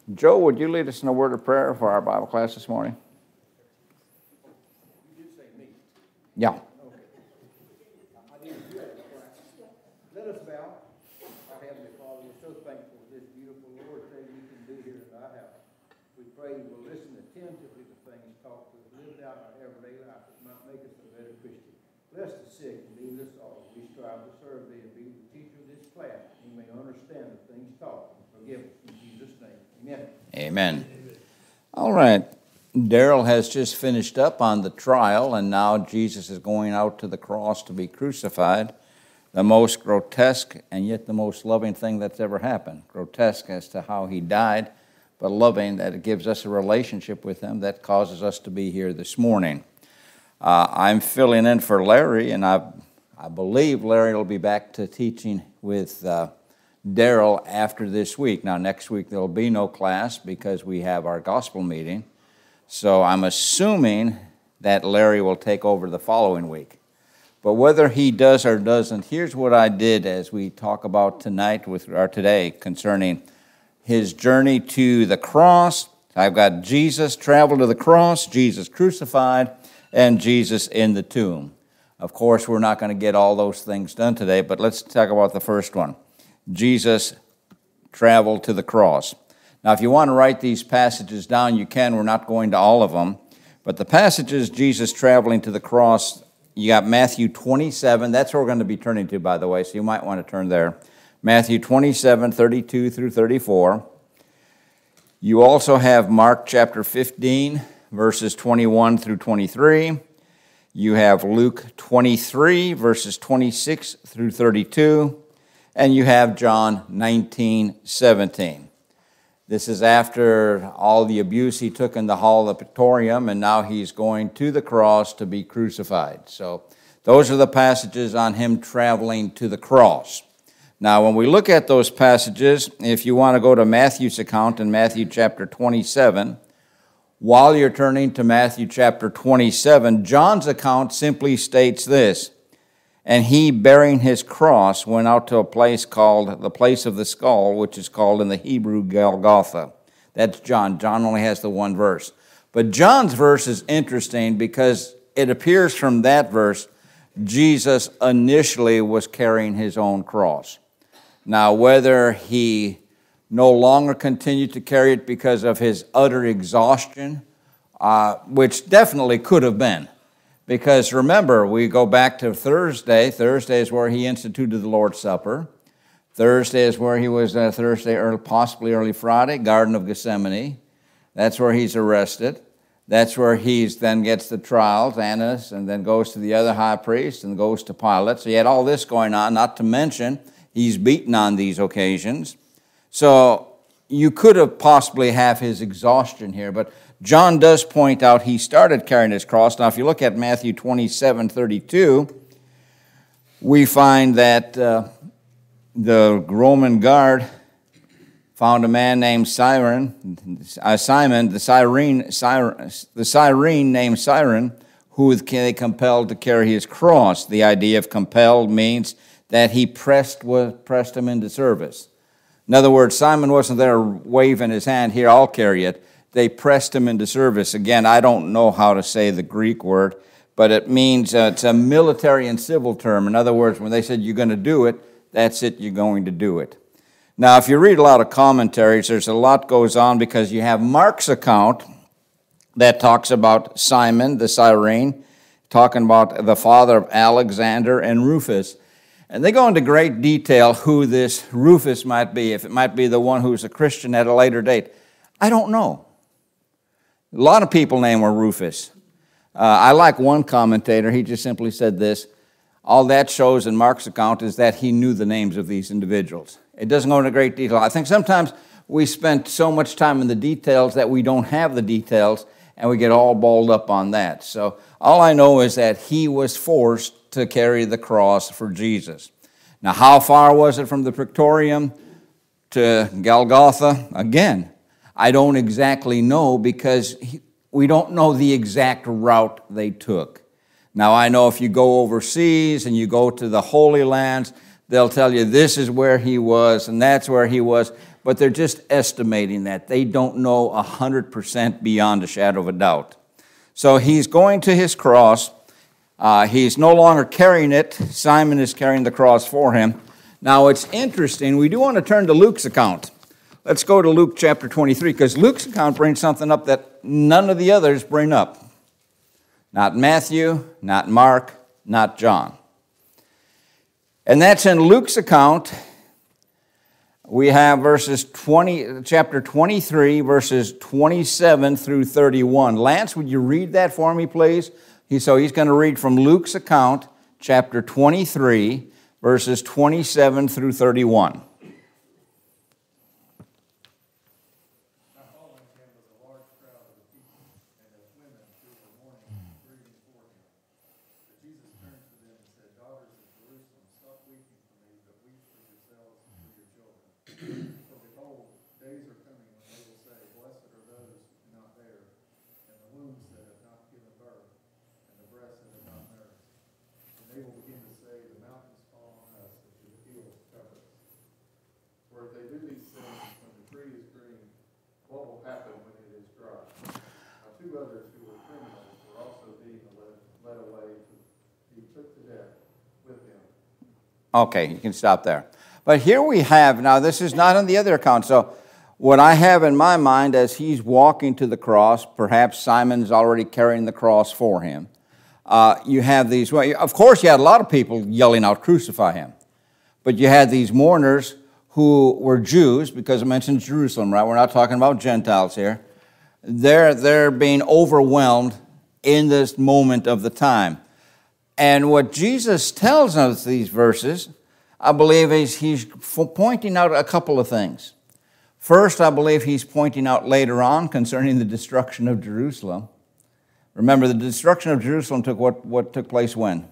Joe, would you lead us in a word of prayer for our Bible class this morning? You did say me. Yeah. Okay. I didn't hear it. Let us bow. Our Heavenly Father, we're so thankful for this beautiful Lord day we can do here in our house. We pray you will listen attentively to things taught to us, live it out in our everyday life that might make us a better Christian. Bless the sick and lead us all. We strive to serve thee and be the teacher of this class. You may understand the things taught and forgive us in Jesus' name. Amen. Amen. All right. Daryl has just finished up on the trial, and now Jesus is going out to the cross to be crucified. The most grotesque and yet the most loving thing that's ever happened. Grotesque as to how he died, but loving that it gives us a relationship with him that causes us to be here this morning. I'm filling in for Larry, and I believe Larry will be back to teaching with Daryl after this week. Now, next week there will be no class because we have our gospel meeting. So I'm assuming that Larry will take over the following week. But whether he does or doesn't, here's what I did as we talk about today concerning his journey to the cross. I've got Jesus traveled to the cross, Jesus crucified, and Jesus in the tomb. Of course, we're not going to get all those things done today, but let's talk about the first one. Jesus traveled to the cross. Now, if you want to write these passages down, you can. We're not going to all of them. But the passages, Jesus traveling to the cross, you got Matthew 27. That's where we're going to be turning to, by the way, so you might want to turn there. Matthew 27, 32 through 34. You also have Mark chapter 15, verses 21 through 23. You have Luke 23, verses 26 through 32. And you have John 19, 17. This is after all the abuse he took in the hall of the Praetorium, and now he's going to the cross to be crucified. So those are the passages on him traveling to the cross. Now, when we look at those passages, if you want to go to Matthew's account in Matthew chapter 27, while you're turning to Matthew chapter 27, John's account simply states this: "And he, bearing his cross, went out to a place called the place of the skull, which is called in the Hebrew Golgotha." That's John. John only has the one verse. But John's verse is interesting because it appears from that verse Jesus initially was carrying his own cross. Now, whether he no longer continued to carry it because of his utter exhaustion, which definitely could have been. Because remember, we go back to Thursday. Thursday is where he instituted the Lord's Supper. Thursday is where he was, possibly early Friday, Garden of Gethsemane. That's where he's arrested. That's where he then gets the trials, Annas, and then goes to the other high priest and goes to Pilate. So you had all this going on, not to mention he's beaten on these occasions. So you could have possibly have his exhaustion here, but John does point out he started carrying his cross. Now, if you look at Matthew 27:32, we find that the Roman guard found a man named Simon, the Cyrene named Cyrene, who they compelled to carry his cross. The idea of compelled means that he pressed him into service. In other words, Simon wasn't there waving his hand, "Here, I'll carry it." They pressed him into service. Again, I don't know how to say the Greek word, but it means it's a military and civil term. In other words, when they said you're going to do it, that's it, you're going to do it. Now, if you read a lot of commentaries, there's a lot goes on because you have Mark's account that talks about Simon, the Cyrene, talking about the father of Alexander and Rufus. And they go into great detail who this Rufus might be, if it might be the one who's a Christian at a later date. I don't know. A lot of people named were Rufus. I like one commentator. He just simply said this: all that shows in Mark's account is that he knew the names of these individuals. It doesn't go into great detail. I think sometimes we spend so much time in the details that we don't have the details, and we get all balled up on that. So all I know is that he was forced to carry the cross for Jesus. Now, how far was it from the Praetorium to Golgotha? Again, I don't exactly know because we don't know the exact route they took. Now, I know if you go overseas and you go to the Holy Lands, they'll tell you this is where he was and that's where he was. but they're just estimating that. They don't know 100% beyond a shadow of a doubt. So he's going to his cross. He's no longer carrying it. Simon is carrying the cross for him. Now, it's interesting. We do want to turn to Luke's account. Let's go to Luke chapter 23, because Luke's account brings something up that none of the others bring up. Not Matthew, not Mark, not John. And that's in Luke's account. We have chapter 23, verses 27 through 31. Lance, would you read that for me, please? So he's going to read from Luke's account, chapter 23, verses 27 through 31. Okay, you can stop there. But here we have, now this is not on the other account, so what I have in my mind as he's walking to the cross, perhaps Simon's already carrying the cross for him, you have these, well, of course you had a lot of people yelling out, crucify him. But you had these mourners who were Jews, because it mentions Jerusalem, right? We're not talking about Gentiles here. They're being overwhelmed in this moment of the time. And what Jesus tells us these verses, I believe, is he's pointing out a couple of things. First, I believe he's pointing out later on concerning the destruction of Jerusalem. Remember, the destruction of Jerusalem took what took place when?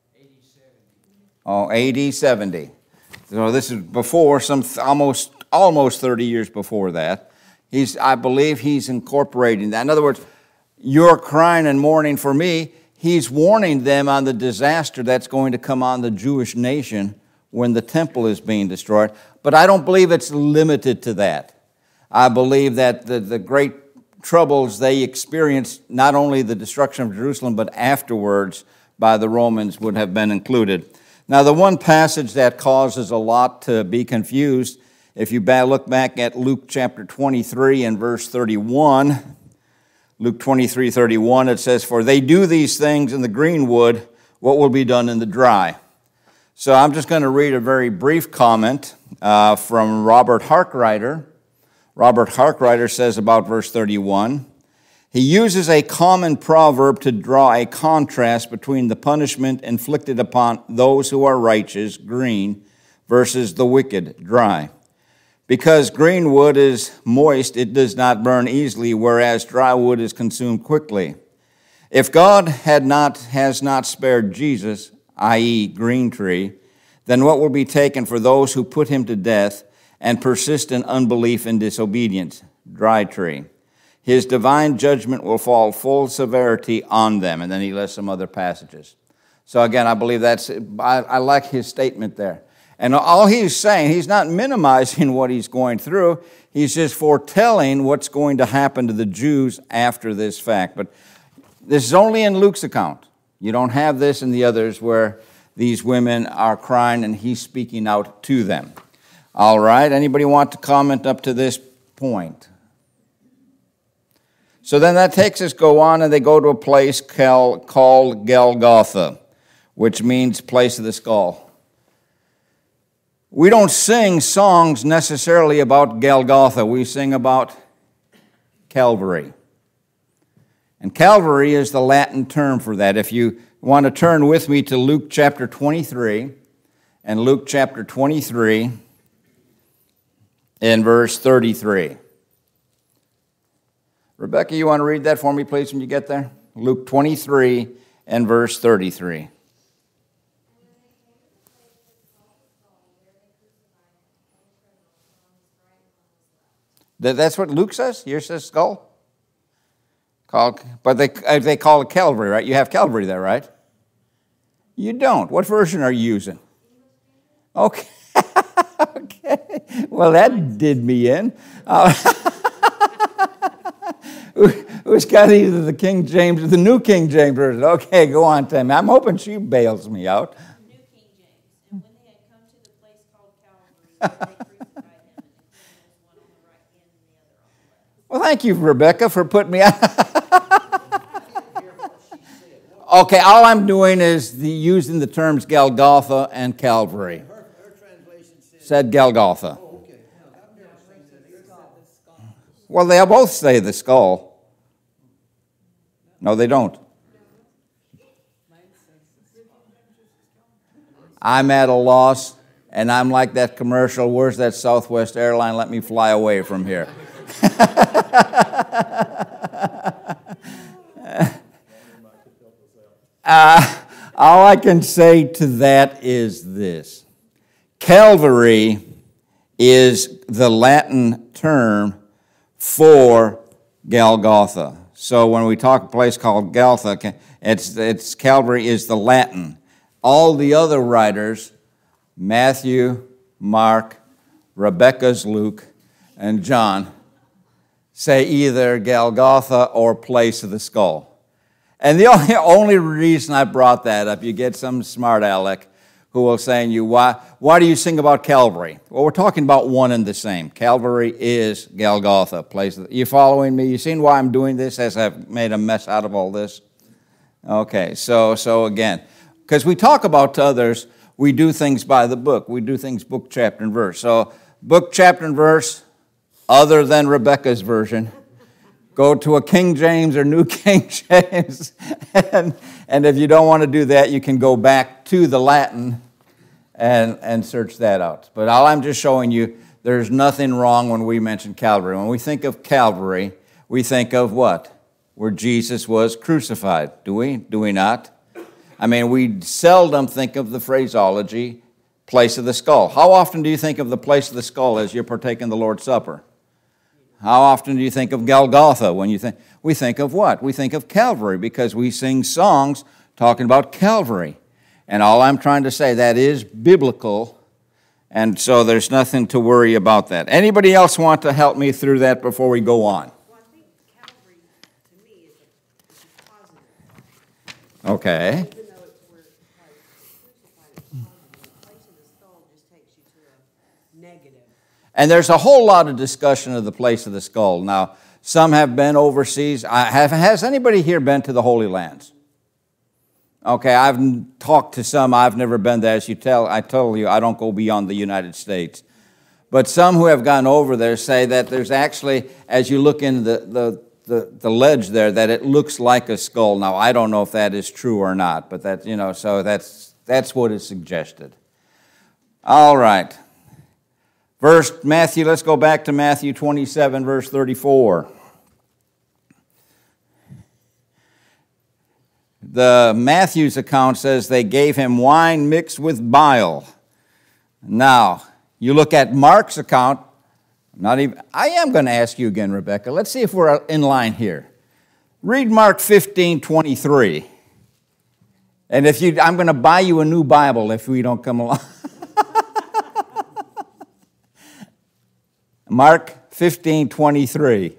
AD 70. So this is before, almost 30 years before that. I believe he's incorporating that. In other words, you're crying and mourning for me. He's warning them on the disaster that's going to come on the Jewish nation when the temple is being destroyed. But I don't believe it's limited to that. I believe that the great troubles they experienced, not only the destruction of Jerusalem, but afterwards by the Romans would have been included. Now, the one passage that causes a lot to be confused, if you look back at Luke chapter 23 and verse 31, Luke 23:31, it says, "For they do these things in the green wood, what will be done in the dry?" So I'm just going to read a very brief comment from Robert Harkrider. Robert Harkrider says about verse 31, he uses a common proverb to draw a contrast between the punishment inflicted upon those who are righteous, green, versus the wicked, dry. Because green wood is moist, it does not burn easily, whereas dry wood is consumed quickly. If God has not spared Jesus, i.e. green tree, then what will be taken for those who put him to death and persist in unbelief and disobedience? Dry tree. His divine judgment will fall full severity on them. And then he lists some other passages. So again, I believe I like his statement there. And all he's saying, he's not minimizing what he's going through. He's just foretelling what's going to happen to the Jews after this fact. But this is only in Luke's account. You don't have this in the others where these women are crying and he's speaking out to them. All right, anybody want to comment up to this point? So then that takes us, go on, and they go to a place called Golgotha, which means place of the skull. We don't sing songs necessarily about Golgotha. We sing about Calvary. And Calvary is the Latin term for that. If you want to turn with me to Luke chapter 23, and Luke chapter 23 in verse 33. Rebecca, you want to read that for me, please, when you get there? Luke 23 and verse 33. That's what Luke says? Yours says skull? But they call it Calvary, right? You have Calvary there, right? You don't. What version are you using? Okay. Okay. Well, that did me in. Who's got either the King James or the New King James version? Okay, go on, Tammy. I'm hoping she bails me out. New King James. And when they had come to the place called Calvary, they crucified him, and the criminals, one on the right hand and the other on the left. Well, thank you, Rebecca, for putting me out. Okay, all I'm doing is using the terms Golgotha and Calvary. Her translation Said Golgotha. oh, okay. I've never seen that. Well, they both say the skull. No, they don't. I'm at a loss, and I'm like that commercial, where's that Southwest airline? Let me fly away from here. All I can say to that is this. Calvary is the Latin term for Golgotha. So when we talk a place called Golgotha, it's Calvary is the Latin. All the other writers, Matthew, Mark, Rebecca's Luke, and John, say either Golgotha or place of the skull. And the only reason I brought that up, you get some smart aleck who will say to you, why do you sing about Calvary? Well, we're talking about one and the same. Calvary is Golgotha. You following me? You seen why I'm doing this as I've made a mess out of all this? Okay, so again, because we talk about to others, we do things by the book. We do things book, chapter, and verse. So book, chapter, and verse, other than Rebecca's version. Go to a King James or New King James. And if you don't want to do that, you can go back to the Latin and search that out. But all I'm just showing you, there's nothing wrong when we mention Calvary. When we think of Calvary, we think of what? Where Jesus was crucified. Do we? Do we not? I mean, we seldom think of the phraseology, place of the skull. How often do you think of the place of the skull as you're partaking the Lord's Supper? How often do you think of Golgotha when you think? We think of what? We think of Calvary because we sing songs talking about Calvary. And all I'm trying to say, that is biblical, and so there's nothing to worry about that. Anybody else want to help me through that before we go on? Well, I think Calvary, to me, is a positive. Okay. Even though it's where Christ crucified, it's positive. The place of the skull just takes you to a negative. And there's a whole lot of discussion of the place of the skull. Now, some have been overseas. Has anybody here been to the Holy Lands? Okay, I've talked to some. I've never been there. I told you, I don't go beyond the United States. But some who have gone over there say that there's actually, as you look in the ledge there, that it looks like a skull. Now, I don't know if that is true or not, but that, so that's what is suggested. All right. Let's go back to Matthew 27, verse 34. The Matthew's account says they gave him wine mixed with bile. Now, you look at Mark's account, I am going to ask you again, Rebecca. Let's see if we're in line here. Read Mark 15:23. And I'm going to buy you a new Bible if we don't come along. Mark 15:23.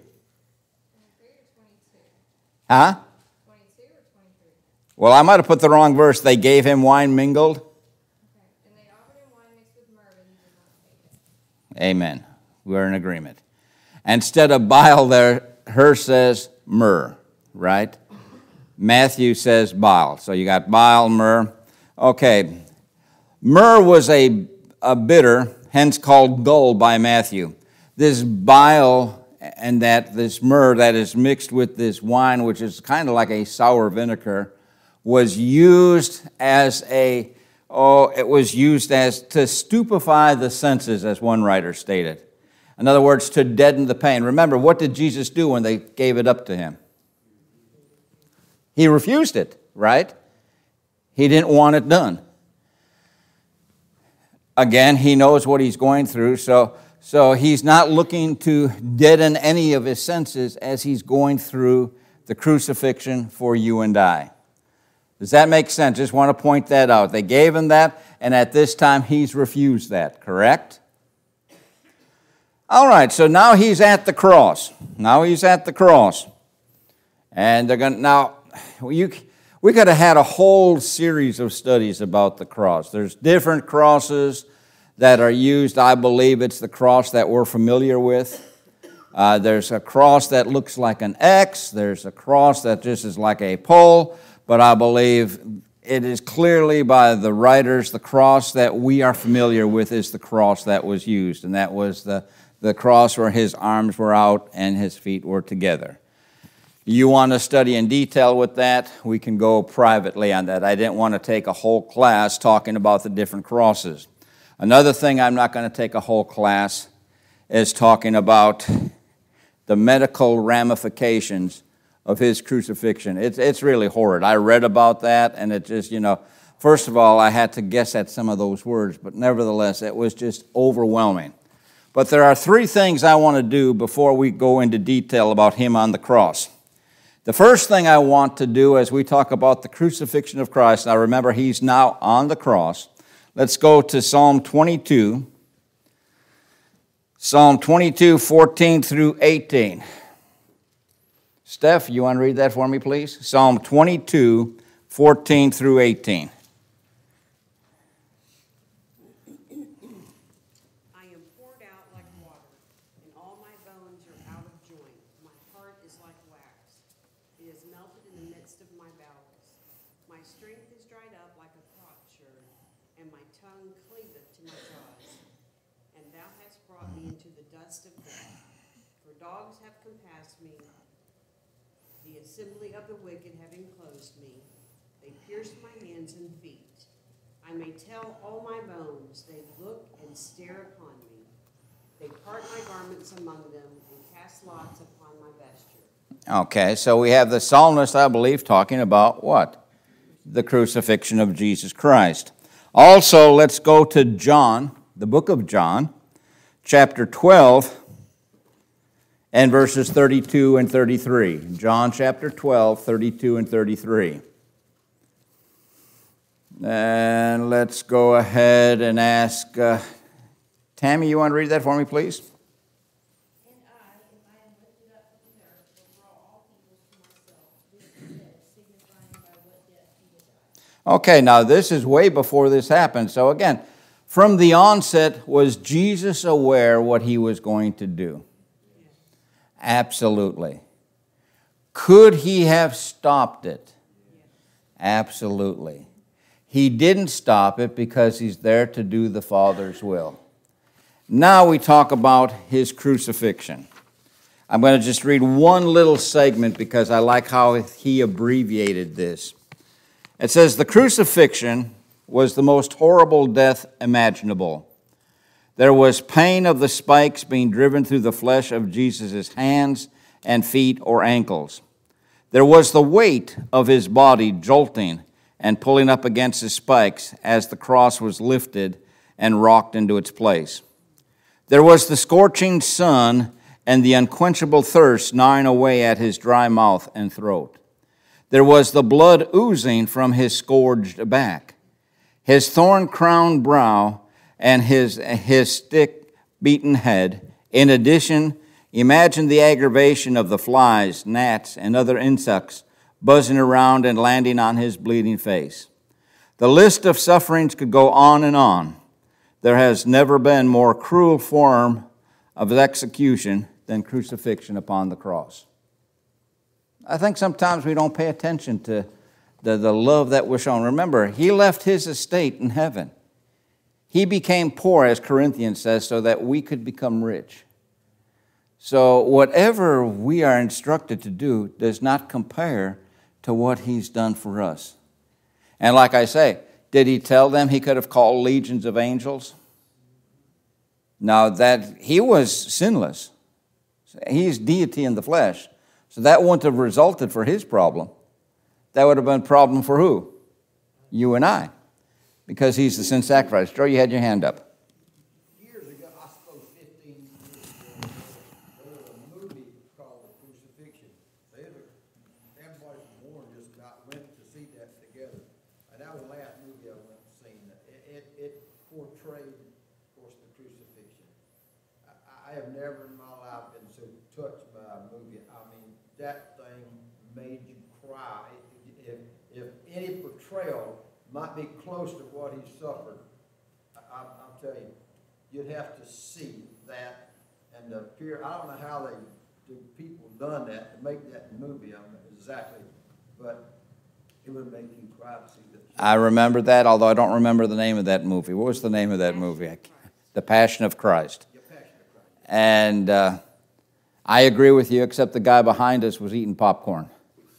Huh? 22 or 23? Well, I might have put the wrong verse. They gave him wine mingled. Okay. And they offered him wine mixed with myrrh, but he did not take it. Amen. We're in agreement. Instead of bile there, her says myrrh, right? Matthew says bile. So you got bile, myrrh. Okay. Myrrh was a bitter, hence called gall by Matthew. This bile and this myrrh that is mixed with this wine, which is kind of like a sour vinegar, was used as to stupefy the senses, as one writer stated. In other words, to deaden the pain. Remember, what did Jesus do when they gave it up to him? He refused it, right? He didn't want it done. Again, he knows what he's going through, so he's not looking to deaden any of his senses as he's going through the crucifixion for you and I. Does that make sense? Just want to point that out. They gave him that, and at this time he's refused that, correct? All right, so now he's at the cross. Now he's at the cross. And they're going to, now, we could have had a whole series of studies about the cross. There's different crosses that are used. I believe it's the cross that we're familiar with. There's a cross that looks like an X. There's a cross that just is like a pole. But I believe it is clearly by the writers, the cross that we are familiar with is the cross that was used. And that was the cross where his arms were out and his feet were together. You want to study in detail with that, we can go privately on that. I didn't want to take a whole class talking about the different crosses. Another thing I'm not going to take a whole class is talking about the medical ramifications of his crucifixion. It's really horrid. I read about that, and it just, first of all, I had to guess at some of those words, but nevertheless, it was just overwhelming. But there are three things I want to do before we go into detail about him on the cross. The first thing I want to do as we talk about the crucifixion of Christ, now remember he's now on the cross. Let's go to Psalm 22. Psalm 22, 14 through 18. Steph, you want to read that for me, please? Psalm 22, 14 through 18. I am poured out like water, and all my bones are out of joint. My heart is like wax. It is melted in the midst of my bowels. My strength is dried up like a potsherd, and my tongue cleaveth to my jaws. And thou hast brought me into the dust of death. For dogs have compassed me, the assembly of the wicked have enclosed me. They pierced my hands and feet. I may tell all my bones, they look and stare upon me. They part my garments among them and cast lots upon my vesture. Okay, so we have the psalmist, I believe, talking about what? The crucifixion of Jesus Christ. Also, let's go to John, the book of John, chapter 12, and verses 32 and 33. John chapter 12, 32 and 33. And let's go ahead and ask, Tammy, you want to read that for me, please? And I, if I am lifted up from the earth, will draw all people to myself. This he said, signifying by what death he would die. Okay, now this is way before this happened. So again, from the onset, was Jesus aware what he was going to do? Absolutely. Could he have stopped it? Absolutely. He didn't stop it because he's there to do the Father's will. Now we talk about his crucifixion. I'm going to just read one little segment because I like how he abbreviated this. It says, the crucifixion was the most horrible death imaginable. There was pain of the spikes being driven through the flesh of Jesus' hands and feet or ankles. There was the weight of his body jolting and pulling up against the spikes as the cross was lifted and rocked into its place. There was the scorching sun and the unquenchable thirst gnawing away at his dry mouth and throat. There was the blood oozing from his scourged back, his thorn-crowned brow, and his stick-beaten head. In addition, imagine the aggravation of the flies, gnats, and other insects buzzing around and landing on his bleeding face. The list of sufferings could go on and on. There has never been more cruel form of execution than crucifixion upon the cross. I think sometimes we don't pay attention to the love that was shown. Remember, he left his estate in heaven. He became poor, as Corinthians says, so that we could become rich. So whatever we are instructed to do does not compare to what he's done for us. And like I say, did he tell them he could have called legions of angels? Now, that he was sinless. He's deity in the flesh. So that wouldn't have resulted for his problem. That would have been a problem for who? You and I. Because he's the sin sacrifice. Joe, you had your hand up. Years ago, I suppose 15 years ago, there was a movie called The Crucifixion. Everybody from Warren just about went to see that together. And that was the last movie I went to see. It portrayed, of course, the crucifixion. I I have never in my life been so touched by a movie. I mean, that thing made you cry. If any portrayal might be close to what he suffered, I'll tell you, you'd have to see that and the peer. I don't know how the people done that to make that movie. I don't know exactly, but it would make you cry to see that. I remember that, although I don't remember the name of that movie. What was the name of that movie? The Passion of Christ. Your Passion of Christ. And I agree with you, except the guy behind us was eating popcorn.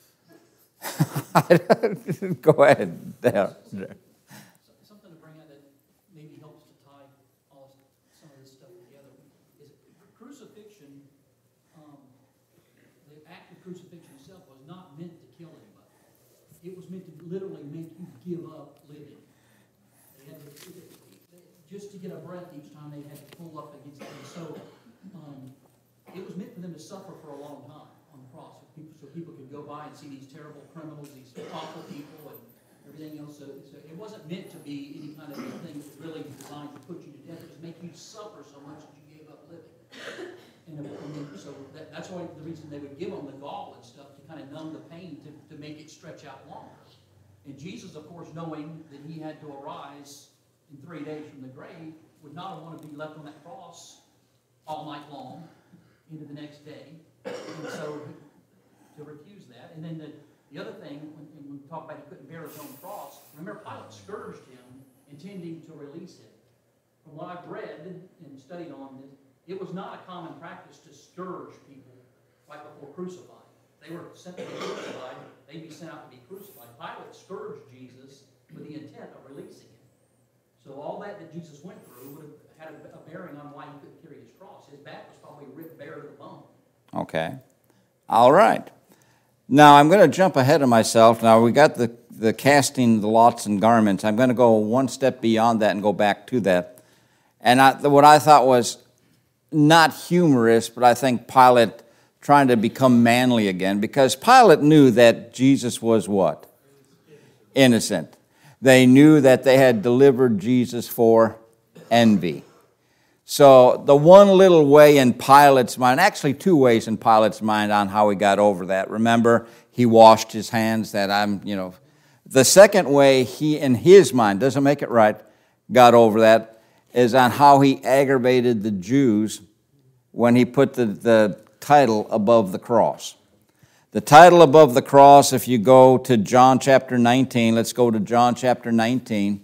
Go ahead. There. Something to bring out that maybe helps to tie some of this stuff together is crucifixion. The act of crucifixion itself was not meant to kill anybody. It was meant to literally make you give up living. They had to, just to get a breath each time they had to pull up against them. So it was meant for them to suffer for a long time on the cross, so people could go by and see these terrible criminals, these awful people, and everything else. So it wasn't meant to be any kind of thing that was really designed to put you to death. It was make you suffer so much that you gave up living. So that's why the reason they would give them the gall and stuff, to kind of numb the pain, to make it stretch out longer. And Jesus, of course, knowing that he had to arise in 3 days from the grave, would not have wanted to be left on that cross all night long into the next day. And so to refuse that. And then the other thing, when we talk about he couldn't bear his own cross, remember Pilate scourged him, intending to release him. From what I've read and studied on this, it was not a common practice to scourge people right before crucifying. They were sent to be crucified, they'd be sent out to be crucified. Pilate scourged Jesus with the intent of releasing him. So all that Jesus went through would have had a bearing on why he couldn't carry his cross. His back was probably ripped bare to the bone. Okay. All right. Now, I'm going to jump ahead of myself. Now, we got the casting the lots and garments. I'm going to go one step beyond that and go back to that. And what I thought was not humorous, but I think Pilate trying to become manly again, because Pilate knew that Jesus was what? Innocent. They knew that they had delivered Jesus for envy. So the one little way in Pilate's mind, actually two ways in Pilate's mind on how he got over that. Remember, he washed his hands, The second way he, in his mind, doesn't make it right, got over that, is on how he aggravated the Jews when he put the title above the cross. The title above the cross, if you go to John chapter 19, let's go to John chapter 19.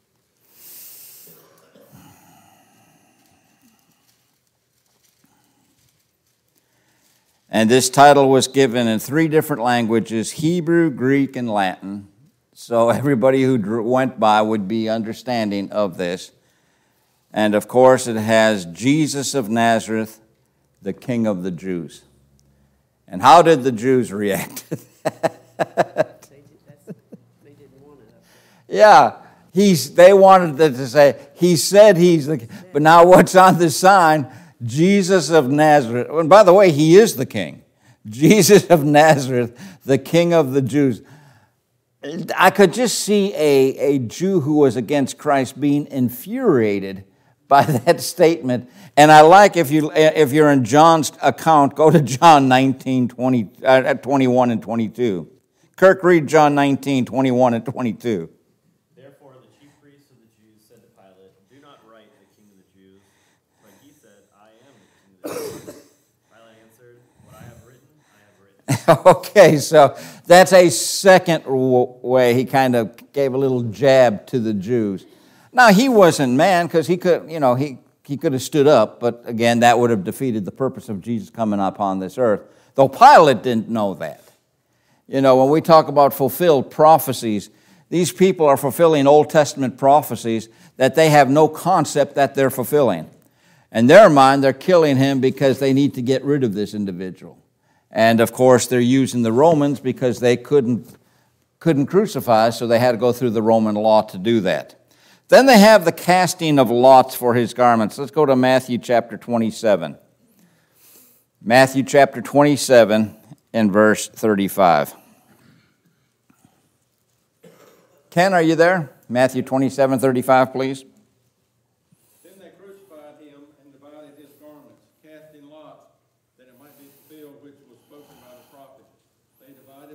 And this title was given in 3 different languages, Hebrew, Greek, and Latin. So everybody who went by would be understanding of this. And of course, it has Jesus of Nazareth, the King of the Jews. And how did the Jews react to that? They didn't want it. Yeah, they wanted to say, he said he's the king. But now what's on the sign? Jesus of Nazareth. And by the way, he is the king. Jesus of Nazareth, the King of the Jews. I could just see a Jew who was against Christ being infuriated by that statement. And I like, if you're in John's account, go to John 19, 21 and 22. Kirk, read John 19, 21 and 22. Therefore the chief priests of the Jews said to Pilate, "Do not write the King of the Jews." But he said, "I am the King of the Jews." Pilate answered, "What I have written, I have written." Okay, so that's a second way he kind of gave a little jab to the Jews. Now, he wasn't man, because he could, he could have stood up, but again, that would have defeated the purpose of Jesus coming upon this earth, though Pilate didn't know that. When we talk about fulfilled prophecies, these people are fulfilling Old Testament prophecies that they have no concept that they're fulfilling. In their mind, they're killing him because they need to get rid of this individual. And of course, they're using the Romans because they couldn't crucify, so they had to go through the Roman law to do that. Then they have the casting of lots for his garments. Let's go to Matthew chapter 27. Matthew chapter 27 and verse 35. Ken, are you there? Matthew 27, 35, please. Then they crucified him and divided his garments,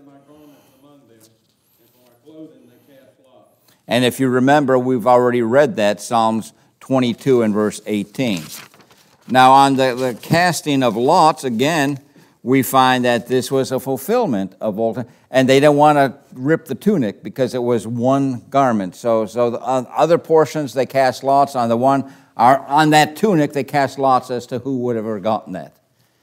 divided my garments among them, and for my clothing they cast lots. And if you remember, we've already read that, Psalms 22 and verse 18. Now, on the casting of lots, again, we find that this was a fulfillment of old time. And they didn't want to rip the tunic because it was one garment. So the other portions, they cast lots. On the one, on that tunic, they cast lots as to who would have ever gotten that.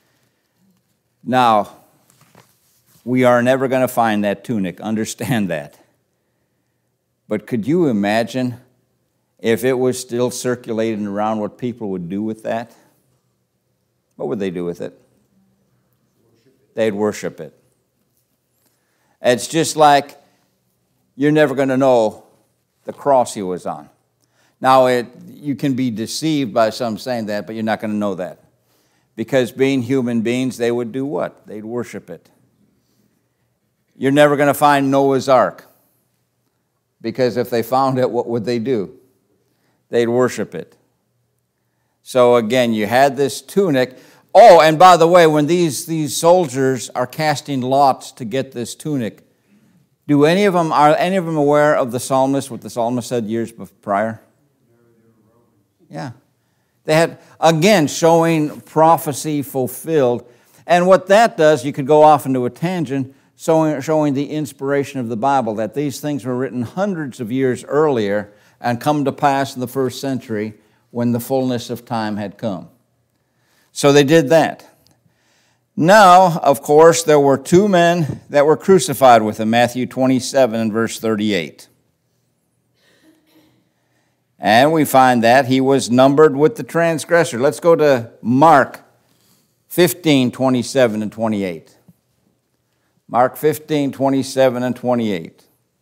Now, we are never going to find that tunic. Understand that. But could you imagine if it was still circulating around what people would do with that? What would they do with it? They'd worship it. It's just like you're never going to know the cross he was on. Now, you can be deceived by some saying that, but you're not going to know that. Because being human beings, they would do what? They'd worship it. You're never going to find Noah's Ark. Because if they found it, what would they do? They'd worship it. So again, you had this tunic. Oh, and by the way, when these soldiers are casting lots to get this tunic, are any of them aware of the psalmist, what the psalmist said years prior? Yeah. They had, again, showing prophecy fulfilled. And what that does, you could go off into a tangent, showing the inspiration of the Bible, that these things were written hundreds of years earlier and come to pass in the first century when the fullness of time had come. So they did that. Now, of course, there were two men that were crucified with him, Matthew 27 and verse 38. And we find that he was numbered with the transgressor. Let's go to Mark 15, 27 and 28. Mark 15, 27 and 28.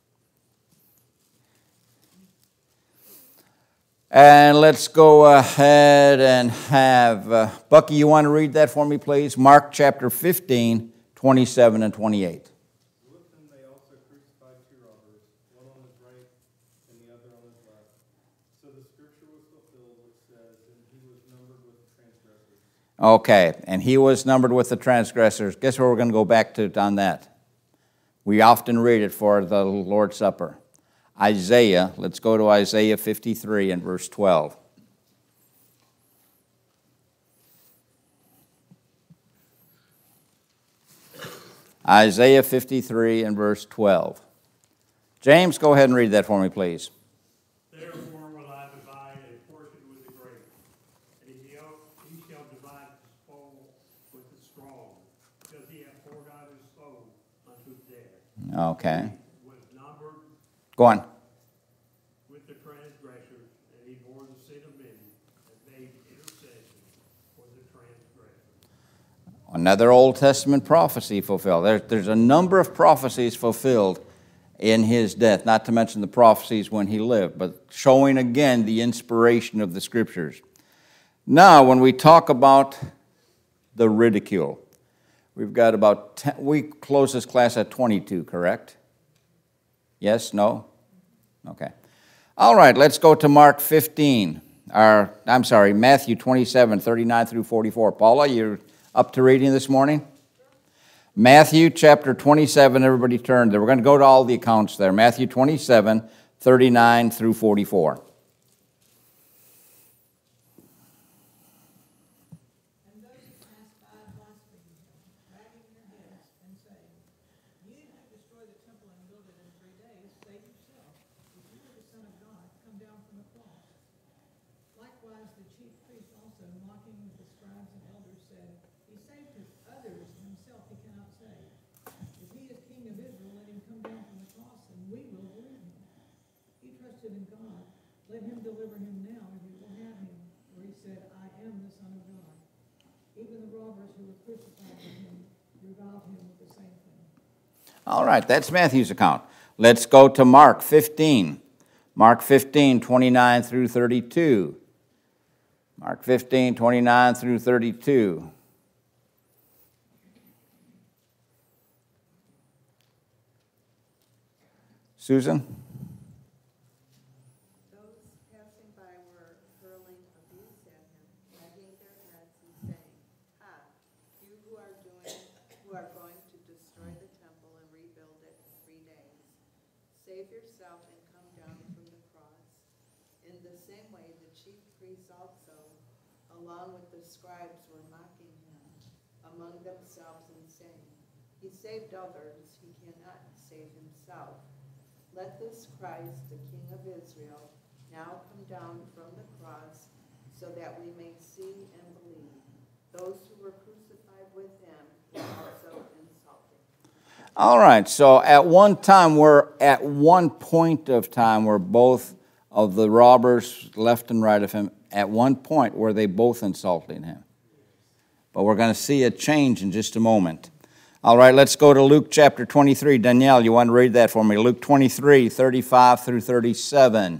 And let's go ahead and have, Bucky, you want to read that for me, please? Mark chapter 15, 27 and 28. With them they also crucified two robbers, one on his right and the other on his left. So the scripture was fulfilled, which says, and he was numbered with the transgressors. Okay, and he was numbered with the transgressors. Guess where we're going to go back to on that? We often read it for the Lord's Supper. Isaiah, let's go to Isaiah 53 and verse 12. Isaiah 53 and verse 12. James, go ahead and read that for me, please. Therefore will I divide a portion with the great, and he shall divide the spoil with the strong, because he hath poured out his soul unto death. Okay. He was numbered Go on. with the transgressors, and he bore the sin of many, and made intercession for the transgressors. Another Old Testament prophecy fulfilled. There's a number of prophecies fulfilled in his death, not to mention the prophecies when he lived, but showing again the inspiration of the Scriptures. Now, when we talk about the ridicule, we've got about 10, we close this class at 22, correct? Yes? No? Okay. All right, let's go to Mark 15. Matthew 27, 39 through 44. Paula, you're up to reading this morning? Matthew chapter 27, everybody turn there. We're going to go to all the accounts there. Matthew 27, 39 through 44. And those who pass by blasphemed him, wagging their heads and saying, "You who destroy the temple and build it in 3 days, save yourself. If you are the Son of God, come down from the cross." Likewise the chief priests also, mocking the scribes and elders, said, "He saved others, himself he cannot save. If he is king of Israel, let him come down from the cross, and we will believe him. He trusted in God. Let him deliver him now, and we will have him. For he said, I am the Son of God." Even the robbers who were crucified with him reviled him with the same thing. All right, that's Matthew's account. Let's go to Mark 15. Mark 15, 29 through 32. Mark 15, 29 through 32. Susan? Those passing by were hurling abuse at him, wagging their heads and saying, "Ha, you who are going to destroy the temple and Save yourself and come down from the cross. In the same way, the chief priests also, along with the scribes, were mocking him among themselves and saying, He saved others, he cannot save himself. Let this Christ, the King of Israel, now come down from the cross, so that we may see and believe. Those who were crucified with him were also insulted. All right, so at one point of time were both of the robbers left and right of him, at one point were they both insulting him. But we're going to see a change in just a moment. All right, let's go to Luke chapter 23. Danielle, you want to read that for me? Luke 23, 35 through 37.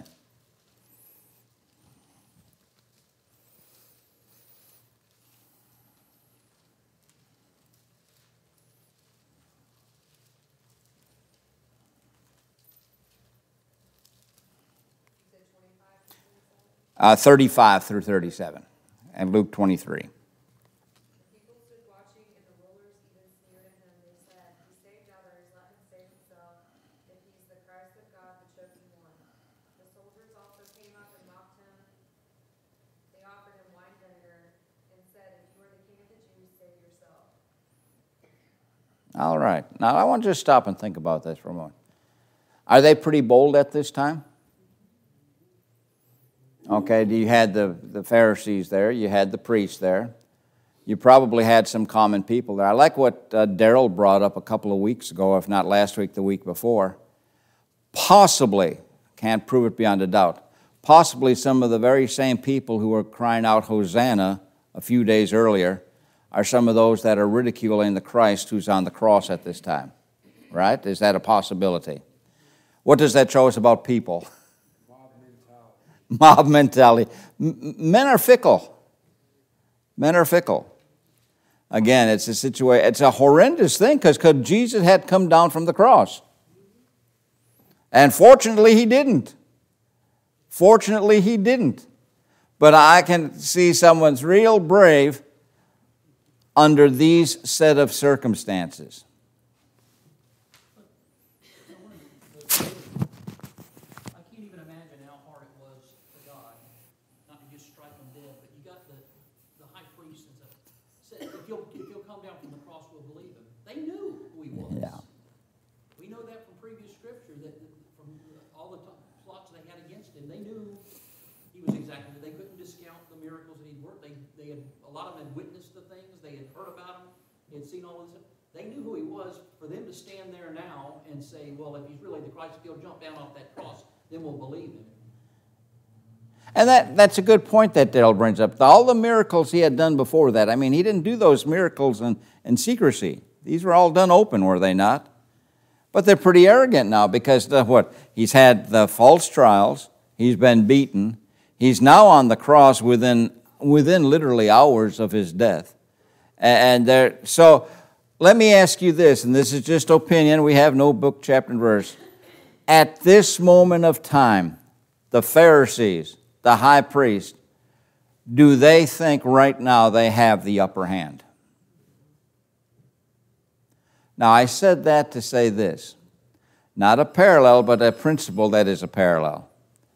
You said 25 to 27? 35 through 37, and Luke 23. The people stood watching, and the rulers even sneered at him. They said, He saved others, let him save himself, if he's the Christ of God, the chosen one. The soldiers also came up and mocked him. They offered him wine vinegar and said, If you are the king of the Jews, save yourself. All right, now I want you to stop and think about this for a moment. Are they pretty bold at this time? Okay, you had the Pharisees there, you had the priests there. You probably had some common people there. I like what Daryl brought up a couple of weeks ago, if not last week, the week before. Possibly, can't prove it beyond a doubt, possibly some of the very same people who were crying out Hosanna a few days earlier are some of those that are ridiculing the Christ who's on the cross at this time. Right? Is that a possibility? What does that show us about people? Mob mentality. Men are fickle. Men are fickle. Again, it's a situation. It's a horrendous thing because Jesus had come down from the cross, and fortunately he didn't. Fortunately he didn't. But I can see someone's real brave under these set of circumstances. A lot of them had witnessed the things, they had heard about him, they had seen all this. They knew who he was. For them to stand there now and say, well, if he's really the Christ, if he'll jump down off that cross, then we'll believe him. And that's a good point that Daryl brings up. All the miracles he had done before that, I mean, he didn't do those miracles in secrecy. These were all done open, were they not? But they're pretty arrogant now because he's had the false trials, he's been beaten, he's now on the cross within literally hours of his death. So let me ask you this, and this is just opinion, we have no book, chapter, and verse. At this moment of time, the Pharisees, the high priest, do they think right now they have the upper hand? Now, I said that to say this, not a parallel, but a principle that is a parallel.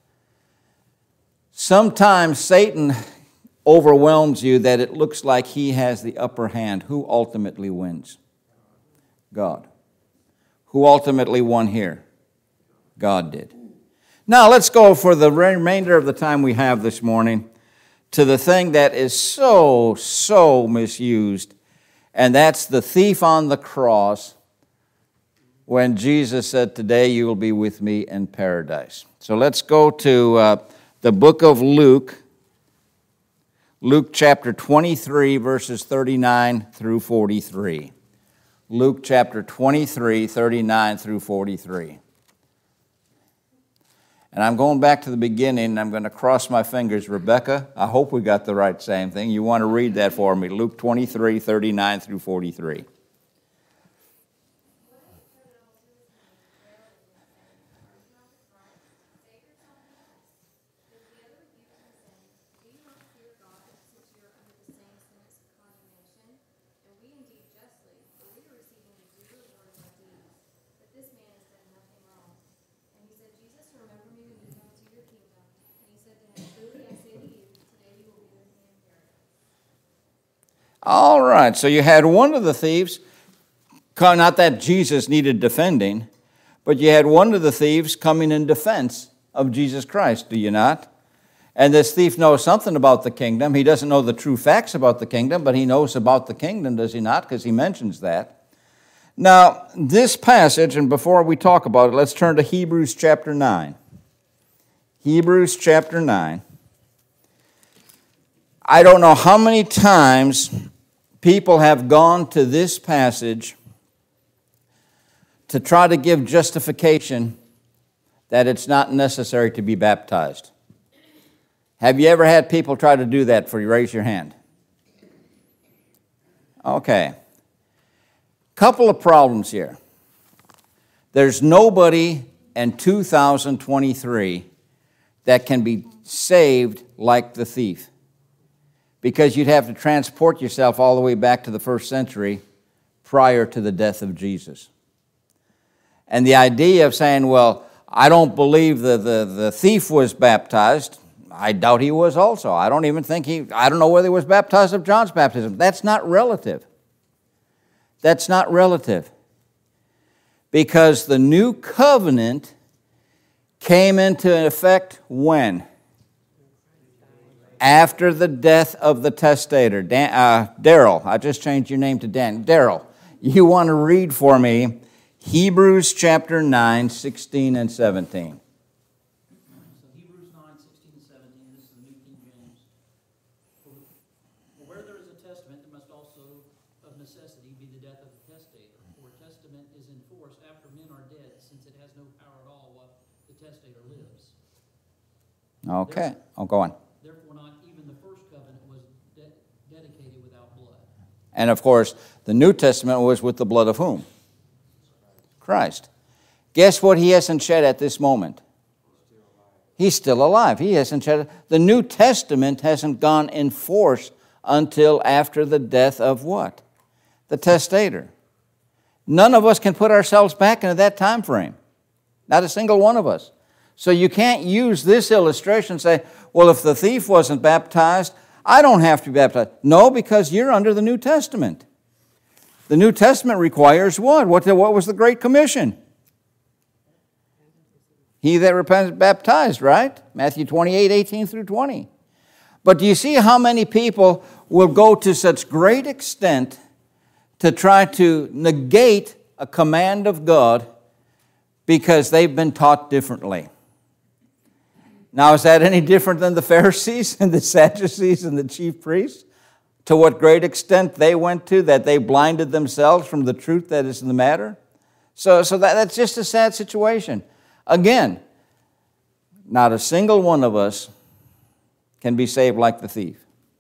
Sometimes Satan overwhelms you that it looks like he has the upper hand. Who ultimately wins? God. Who ultimately won here? God did. Now let's go for the remainder of the time we have this morning to the thing that is so misused, and that's the thief on the cross when Jesus said, today you will be with me in paradise. So let's go to the book of Luke, Luke chapter 23, verses 39 through 43. Luke chapter 23, 39 through 43. And I'm going back to the beginning, and I'm going to cross my fingers. Rebecca, I hope we got the right same thing. You want to read that for me, Luke 23, 39 through 43. right, so you had one of the thieves, not that Jesus needed defending, but you had one of the thieves coming in defense of Jesus Christ, do you not? And this thief knows something about the kingdom. He doesn't know the true facts about the kingdom, but he knows about the kingdom, does he not? Because he mentions that. Now, this passage, and before we talk about it, let's turn to Hebrews chapter 9. Hebrews chapter 9. I don't know how many times people have gone to this passage to try to give justification that it's not necessary to be baptized. Have you ever had people try to do that for you? Raise your hand. Okay. Couple of problems here. There's nobody in 2023 that can be saved like the thief, because you'd have to transport yourself all the way back to the first century prior to the death of Jesus. And the idea of saying, well, I don't believe the thief was baptized, I doubt he was also. I don't know whether he was baptized of John's baptism. That's not relative. That's not relative. Because the new covenant came into effect when? After the death of the testator. Daryl, I just changed your name to Dan. Daryl, you want to read for me Hebrews chapter 9, 16 and 17. So Hebrews 9, 16 and 17, this is the New King James. For where there is a testament, there must also of necessity be the death of the testator. For a testament is in force after men are dead, since it has no power at all while the testator lives. Okay, go on. Therefore not even the first covenant was dedicated without blood. And of course, the New Testament was with the blood of whom? Christ. Guess what he hasn't shed at this moment? He's still alive. He hasn't shed. The New Testament hasn't gone in force until after the death of what? The testator. None of us can put ourselves back into that time frame. Not a single one of us. So you can't use this illustration and say, well, if the thief wasn't baptized, I don't have to be baptized. No, because you're under the New Testament. The New Testament requires what? What was the Great Commission? He that repents is baptized, right? Matthew 28, 18 through 20. But do you see how many people will go to such great extent to try to negate a command of God because they've been taught differently? Now, is that any different than the Pharisees and the Sadducees and the chief priests? To what great extent they went to, that they blinded themselves from the truth that is in the matter? So that's just a sad situation. Again, not a single one of us can be saved like the thief,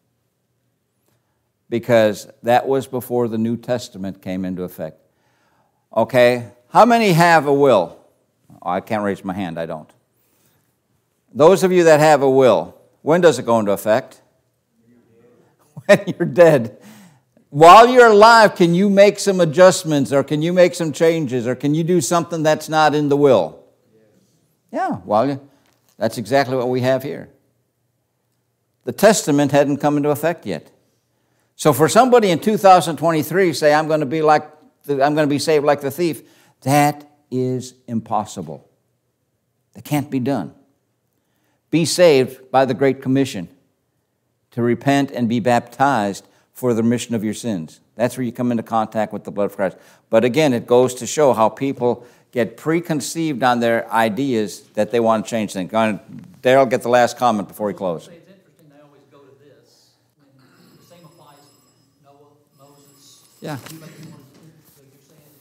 because that was before the New Testament came into effect. Okay, how many have a will? Oh, I can't raise my hand, I don't. Those of you that have a will, when does it go into effect? When you're dead. While you're alive, can you make some adjustments, or can you make some changes, or can you do something that's not in the will? Yeah, well, that's exactly what we have here. The testament hadn't come into effect yet. So for somebody in 2023 say, I'm going to be saved like the thief, that is impossible. That can't be done. Be saved by the Great Commission, to repent and be baptized for the remission of your sins. That's where you come into contact with the blood of Christ. But again, it goes to show how people get preconceived on their ideas that they want to change things. Daryl, get the last comment before we close. It's interesting they always go to this. The same applies to Noah, Moses. Yeah. Anybody who wants to, so you're saying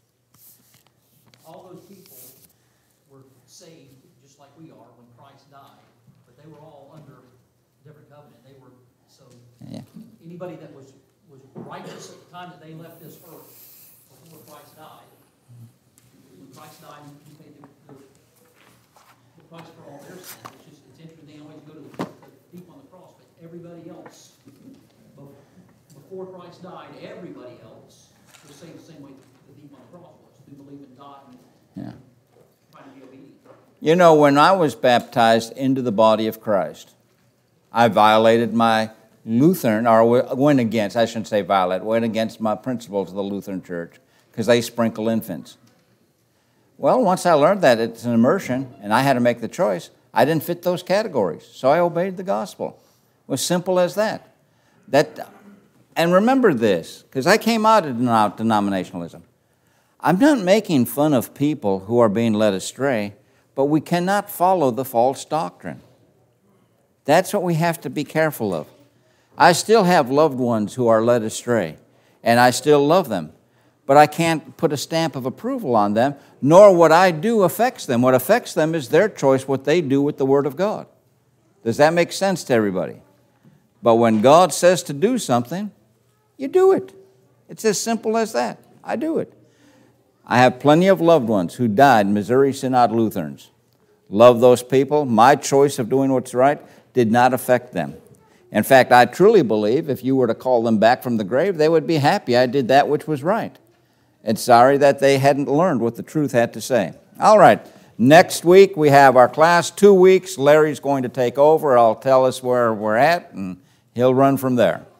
all those people were saved just like we are when Christ died, but they were all under different covenant. They were, so anybody that was righteous at the time that they left this earth before Christ died, when Christ died, he paid the price for all their sins. It's interesting, they always go to the thief on the cross, but everybody else, before Christ died, everybody else was saved the same way the thief on the cross was, who believed in God and trying to be obedient. You know, when I was baptized into the body of Christ, I violated my Lutheran, or went against, I shouldn't say violate, went against my principles of the Lutheran Church because they sprinkle infants. Well, once I learned that it's an immersion and I had to make the choice, I didn't fit those categories, so I obeyed the gospel. It was simple as that. And remember this, because I came out of denominationalism. I'm not making fun of people who are being led astray, but we cannot follow the false doctrine. That's what we have to be careful of. I still have loved ones who are led astray, and I still love them, but I can't put a stamp of approval on them, nor what I do affects them. What affects them is their choice, what they do with the Word of God. Does that make sense to everybody? But when God says to do something, you do it. It's as simple as that. I do it. I have plenty of loved ones who died, Missouri Synod Lutherans. Love those people. My choice of doing what's right did not affect them. In fact, I truly believe if you were to call them back from the grave, they would be happy I did that which was right. And sorry that they hadn't learned what the truth had to say. All right, next week we have our class, 2 weeks. Larry's going to take over. I'll tell us where we're at, and he'll run from there.